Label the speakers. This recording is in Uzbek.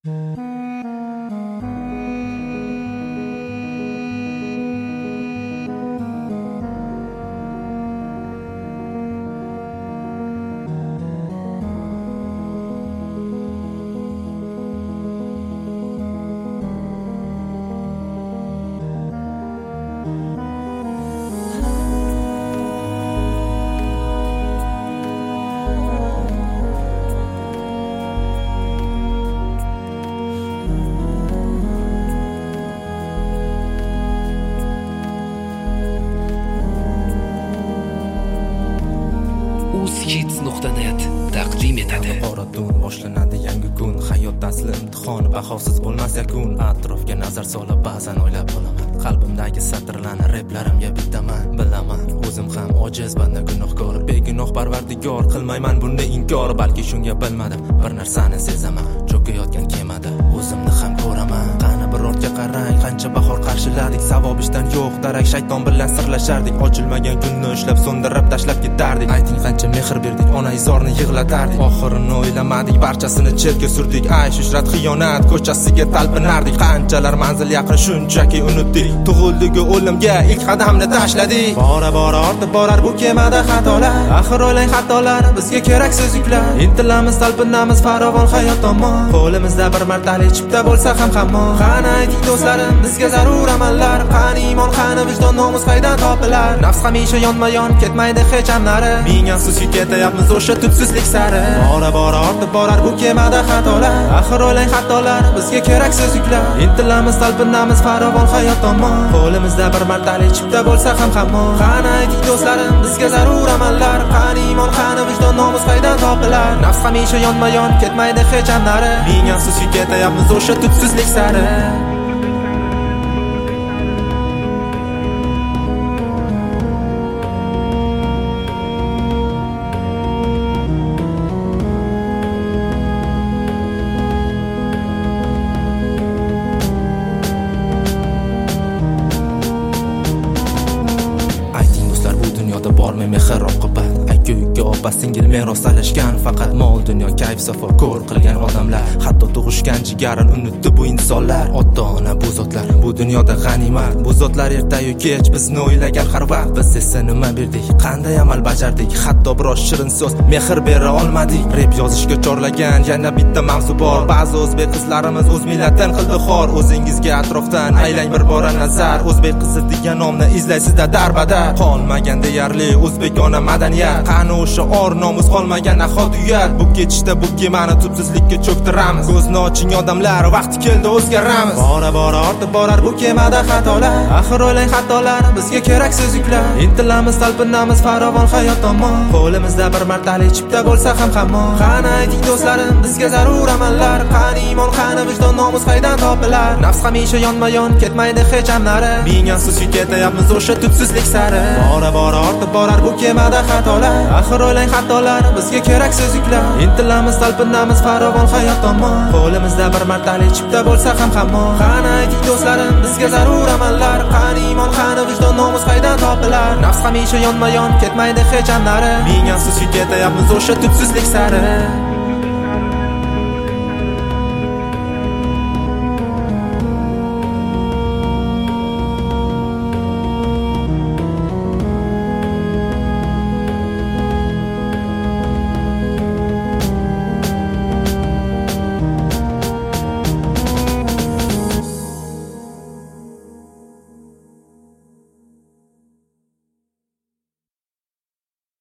Speaker 1: Uzkids.net taqdim etadi.
Speaker 2: Qoratun boshlanadi yangi kun, hayot asli imtihon, bahosiz bo'lmas yakun. Atrofga nazar solib ba'zan o'ylab qolaman, qalbimdagi satrlarni replarimga bitaman. Bilaman, o'zim ham ojiz banda, gunohkor, begunoh Parvardigor, qilmayman buni inkor. Balki shunga bilmadim, bir narsani sezaman, cho'kayotgan kemada o'zimni ham ko'raman. Qani bir ortga qarang, qancha bahor qarshiladik, savob ishdan yo'q darak, shayton bilan sirlashardik. Ochilmagan kunni ushlab so'ndirib tashlab ketardik. Ayting qancha mehr berdik, ona izorni yig'latardik. Oxirini o'ylamadik, barchasini chetga surdik. Aysh ishrat xiyonat ko'chasiga talpinardik. Qanchalar manzil yaqin shunchaki unutdik. Tug'ildigu o'limga ilk qadamni tashladik. Bora bora ortib borar bu kemada xatolar. Axir o'ylang xatolar bizga keraksiz yuklar. Intilamiz, talpinamiz farovon hayot tomon. Qo'limizda bir martalik chipta bo'lsa ham hammon. Qani ayting do'stlarim, bizga zarur amallar. Qani iymon, qani vijdon, nomus qaydan topilar? Nafs hamisha yonma-yon ketmaydi hech hamlari. Ming afsuski ketayapmiz o'sha tutsizlik sari. Bora bora ortib borar bu kemada xatolar. Axir o'ylang xatolar bizga keraksiz yuklar. Intilamiz, talpinamiz farovon hayot tomon. Qo'limizda bir martalik chipta bo'lsa ham hammon. Qani ayting do'stlarim, bizga zarur amallar. Qani iymon, qani vijdon, nomus qaydan topilar? Nafs hamisha yonma-yon ketmaydi hech hamlari. Ming afsuski ketayapmiz o'sha tutsizlik sari. Bormi mehr oqibat, aka-uka opa-singil meros talashgan. Faqat mol dunyo, kayf safo ko'r qilgan odamlar. Hatto tug'ishgan jigarini unutdi bu insonlar. Ota-ona bu zotlar bu dunyoda g'animat. Bu zotlar ertayu kech bizni o'ylagan har vaqt. Biz esa nima berdik, qanday amal bajardik? Hatto biroz shirin so'z, mehr bera olmadik. Rep yozishga chorlagan yana bitta mavzu bor. Ba'zi o'zbek qizlarimiz o'z millatidan qildi xor. O'zingizga atrofdan aylang bir bora nazar. O'zbek qizi degan nomni izlaysizda darbadar. Qolmagan deyarli o'zbekona madaniyat. Qani o'sha or nomus qolmagan ahod uyat. Bu ketishda bu kemani tubsizlikka cho'ktiramiz. Ko'zni oching odamlar, vaqti keldi o'zgaramiz. Bora bora ortib borar bu kemada xatolar. Axir o'ylang xatolar bizga keraksiz yuklar. Intilamiz, talpinamiz farovon hayot tomon. Qo'limizda bir martalik chipta bo'lsa ham hammon. Qani ayting do'stlarim, bizga zarur amallar. Qani iymon, qani vijdon, nomus qaydan topilar? Nafs hamisha yonma-yon ketmaydi hech hamlari. Ming afsuski ketayapmiz o'sha tutsizlik sari. Bora bora ortib borar bu kemada xatolar. Axir o'ylang xatolar bizga keraksiz yuklar. Intilamiz, talpinamiz farovon hayot tomon. Qo'limizda bir martalik chipta bo'lsa ham hammon. Qani ayting do'stlarim, bizga zarur amallar. Qani iymon, qani vijdon, nomus qaydan topilar? Nafs hamisha yonma-yon ketmaydi hech hamlari. Ming afsuski ketayapmiz o'sha tutsizlik sari.